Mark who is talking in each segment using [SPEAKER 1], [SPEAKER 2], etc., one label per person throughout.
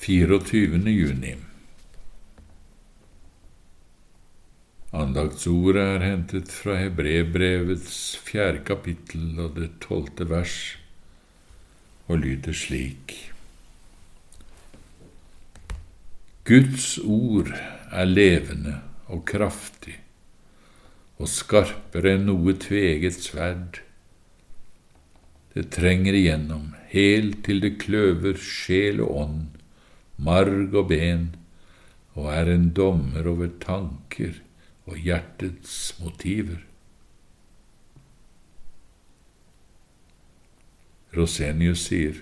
[SPEAKER 1] 24. juni. Andaktsordet er hentet fra Hebreerbrevets 4. kapittel og det 12. vers, og lyder slik: Guds ord er levende og kraftig, og skarpere enn noe tveegget sverd. Det trenger igjennom, helt til det kløver sjel og ånd, marg og ben, og er en dommer over tanker og hjertets motiver. Rosenius sier: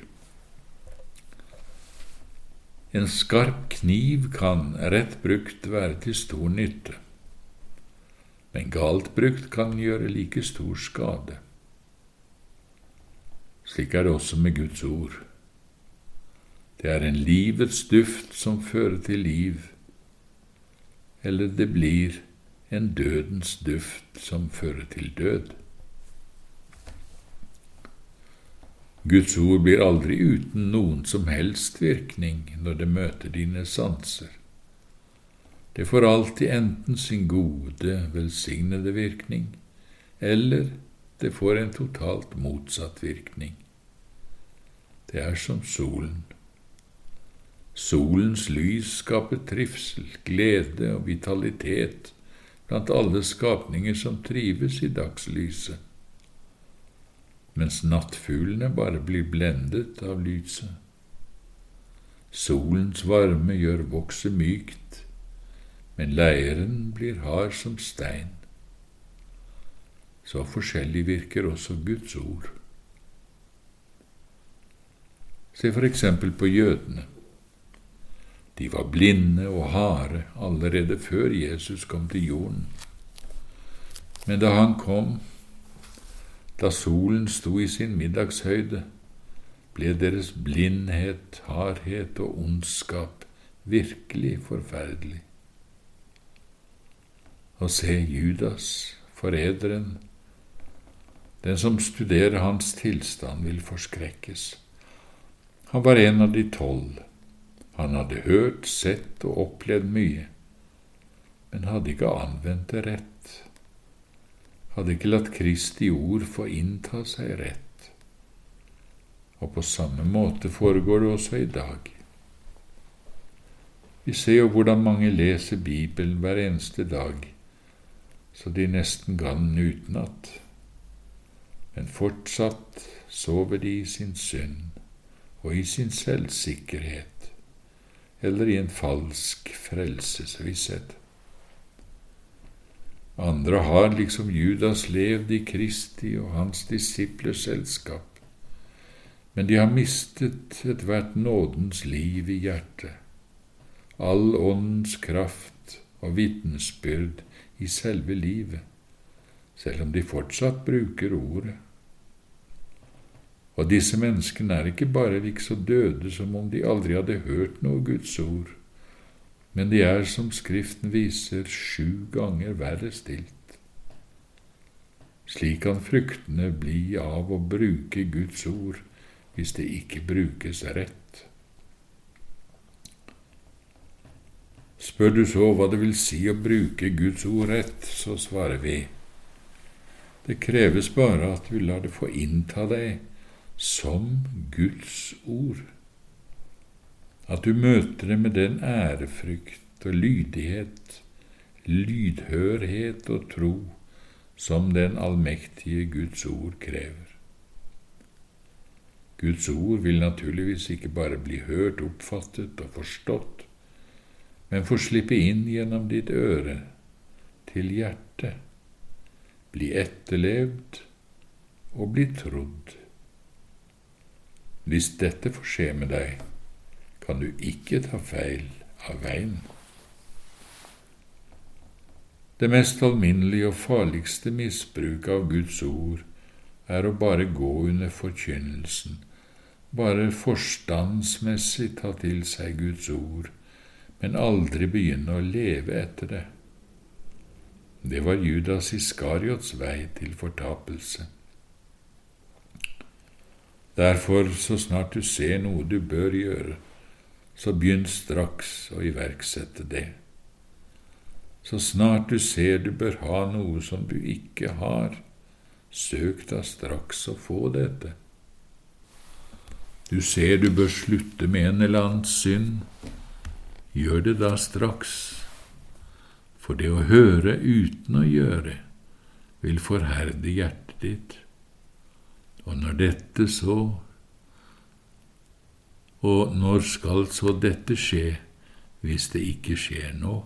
[SPEAKER 1] En skarp kniv kan, rett brukt, være til stor nytte, men galt brukt kan gjøre like stor skade. Slik er det også med Guds ord. Det er en livets duft som fører til liv, eller det blir en dødens duft som fører til død. Guds ord blir aldri uten noen som helst virkning når det møter dine sanser. Det får alltid enten sin gode, velsignede virkning, eller det får en totalt motsatt virkning. Det er som solen. Solens lys skaper trivsel, glede og vitalitet blant alle skapninger som trives i dagslyset, mens nattfuglene bare blir blendet av lyset. Solens varme gjør vokset mykt, men leiren blir hard som stein. Så forskjellig virker også Guds ord. Se for eksempel på jødene. De var blinde og harde allerede før Jesus kom til jorden. Men da han kom, da solen sto i sin middagshøyde, ble deres blindhet, hardhet og ondskap virkelig forferdelig. Og se Judas, forræderen, den som studerer hans tilstand, vil forskrekkes. Han var en av de 12. Han hadde hørt, sett og opplevd mye, men hadde ikke anvendt det rett. Hadde ikke latt Kristi ord få innta seg rett. Og på samme måte foregår det også i dag. Vi ser jo hvordan mange leser Bibelen hver eneste dag, så de nesten kan utenat. Men fortsatt sover de i sin synd og i sin selvsikkerhet, eller i en falsk frelsesvisshet. Andre har, liksom Judas, levd i Kristi og hans disiplers selskap, men de har mistet ethvert nådens liv i hjertet, all åndens kraft og vitnesbyrd i selve livet, selv om de fortsatt bruker ordet. Og disse menneskene er ikke bare liksom døde som om de aldri hadde hørt noe Guds ord, men de er, som Skriften viser, 7 ganger verre stilt. Slik kan fruktene bli av å bruke Guds ord hvis det ikke brukes rett. Spør du så hva det vil si å bruke Guds ord rett, så svarer vi: det kreves bare at du lar det få innta deg som Guds ord, at du møter det med den ærefrykt og lydighet, lydhørhet og tro som den allmektige Guds ord krever. Guds ord vil naturligvis ikke bare bli hørt, oppfattet og forstått, men få slippe inn gjennom ditt øre til hjertet, bli etterlevd og bli trodd. Hvis dette får skje med deg, kan du ikke ta feil av veien. Det mest alminnelige og farligste misbruk av Guds ord er å bare gå under forkynnelsen, bare forstandsmessig ta til seg Guds ord, men aldri begynne å leve etter det. Det var Judas Iskariots vei til fortapelse. Derfor, så snart du ser noe du bør gjøre, så begynn straks å iverksette det. Så snart du ser du bør ha noe som du ikke har, søk da straks å få dette. Du ser du bør slutte med en eller annen synd, gjør det da straks, for det å høre uten å gjøre vil forherde hjertet ditt. Og når skal så dette skje, hvis det ikke skjer nå?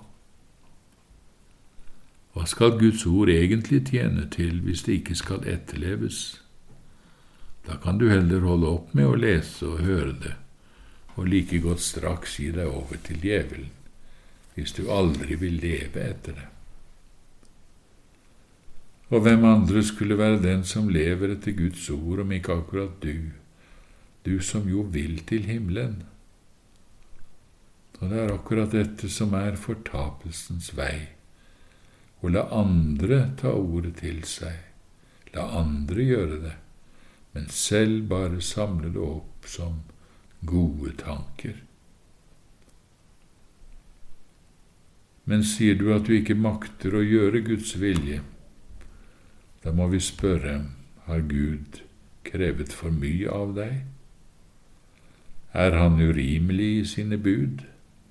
[SPEAKER 1] Hva skal Guds ord egentlig tjene til, hvis det ikke skal etterleves? Da kan du heller holde opp med å lese og høre det, og like godt straks gi deg over til djevelen, hvis du aldri vil leve etter det. Og hvem andre skulle være den som lever etter Guds ord, om ikke akkurat du som jo vil til himmelen? Og det er akkurat dette som er fortapelsens vei, å la andre ta ordet til seg, la andre gjøre det, men selv bare samle det opp som gode tanker. Men sier du at du ikke makter å gjøre Guds vilje, da må vi spørre, har Gud krevet for mye av deg? Er han urimelig i sine bud?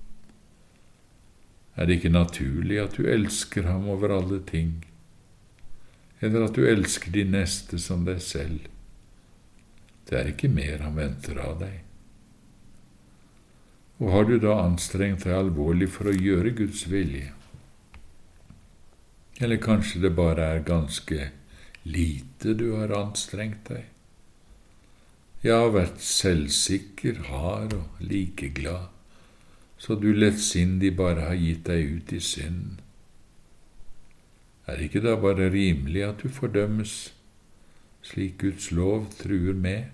[SPEAKER 1] Er det ikke naturlig at du elsker ham over alle ting, eller at du elsker de neste som deg selv? Det er ikke mer han venter av deg. Og har du da anstrengt deg alvorlig for å gjøre Guds vilje? Eller kanskje det bare er ganske lite du har anstrengt deg? Jeg har vært selvsikker, hard og likeglad, så du lettsindig bare har gitt deg ut i synd. Er det ikke da bare rimelig at du fordømmes, slik Guds lov truer med?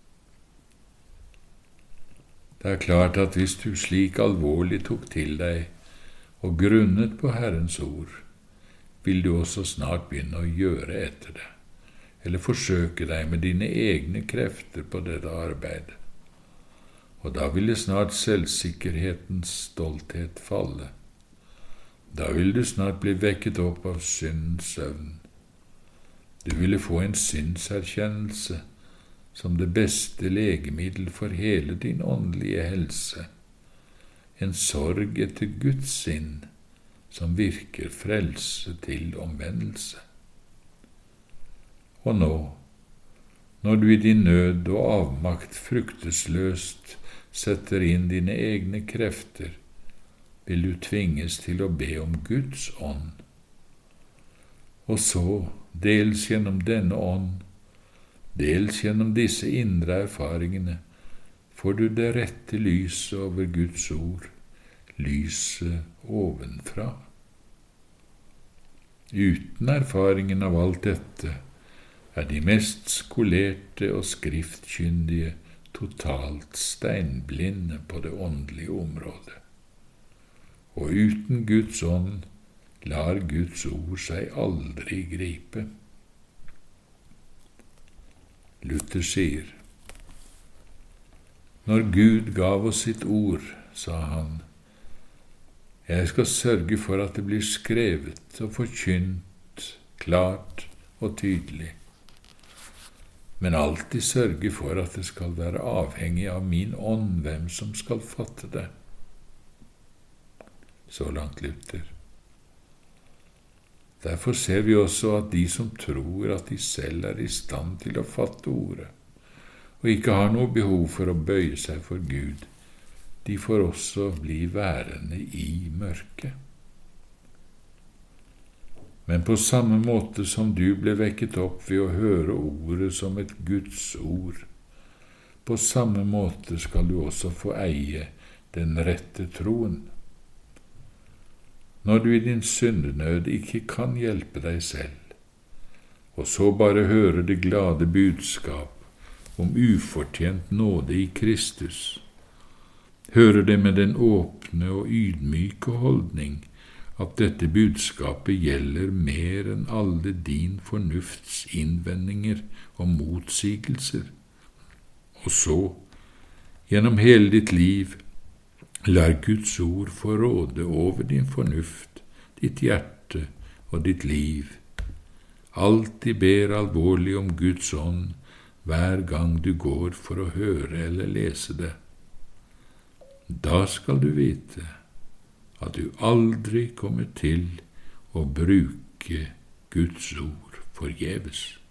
[SPEAKER 1] Det er klart at hvis du slik alvorlig tok til deg og grunnet på Herrens ord, vil du også snart begynne å gjøre etter det, eller forsøke deg med dine egne krefter på dette arbeidet. Og da ville snart selvsikkerhetens stolthet falle. Da ville du snart bli vekket opp av syndens søvn. Du ville få en syndserkjennelse som det beste legemiddel for hele din åndelige helse, en sorg etter Guds sinn som virker frelse til omvendelse. Og nå, når du i din nød og avmakt fruktesløst setter inn dine egne krefter, vil du tvinges til å be om Guds ånd. Og så, dels gjennom denne ånd, dels gjennom disse indre erfaringene, får du det rette lyset over Guds ord, lyset ovenfra. Uten erfaringen av alt dette er de mest skolerte og skriftkyndige totalt steinblinde på det åndelige området. Og uten Guds ånd lar Guds ord seg aldri gripe. Luther sier, når Gud gav oss sitt ord, sa han, jeg skal sørge for at det blir skrevet og forkynt klart og tydelig, men alltid sørge for at det skal være avhengig av min ånd hvem som skal fatte det. Så langt Luther. Derfor ser vi også at de som tror at de selv er i stand til å fatte ordet, og ikke har noe behov for å bøye seg for Gud, de får også bli værende i mørket. Men på samme måte som du ble vekket opp ved å høre ordet som et Guds ord, på samme måte skal du også få eie den rette troen. Når du i din syndenød ikke kan hjelpe deg selv, og så bare hører det glade budskap om ufortjent nåde i Kristus, hører det med den åpne og ydmyke holdning at dette budskapet gjelder mer enn alle din fornufts innvendinger og motsigelser, og så, gjennom hele ditt liv, lar Guds ord få råde over din fornuft, ditt hjerte og ditt liv. Alltid ber alvorlig om Guds ånd hver gang du går for å høre eller lese det. Da skal du vite at du aldri kommer til å bruke Guds ord forgjeves.